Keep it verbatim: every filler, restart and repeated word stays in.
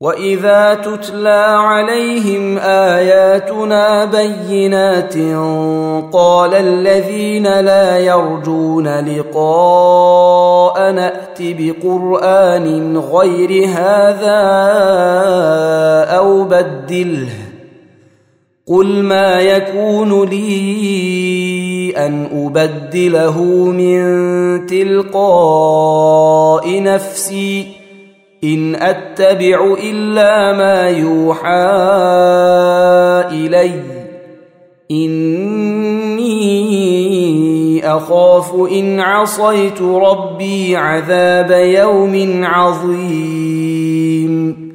وإذا تتلى عليهم آياتنا بينات قال الذين لا يرجون لقاء نأت بقرآن غير هذا أو بدله قل ما يكون لي أن أبدله من تلقاء نفسي إن أتبع إلا ما يوحى إلي إني أخاف إن عصيت ربي عذاب يوم عظيم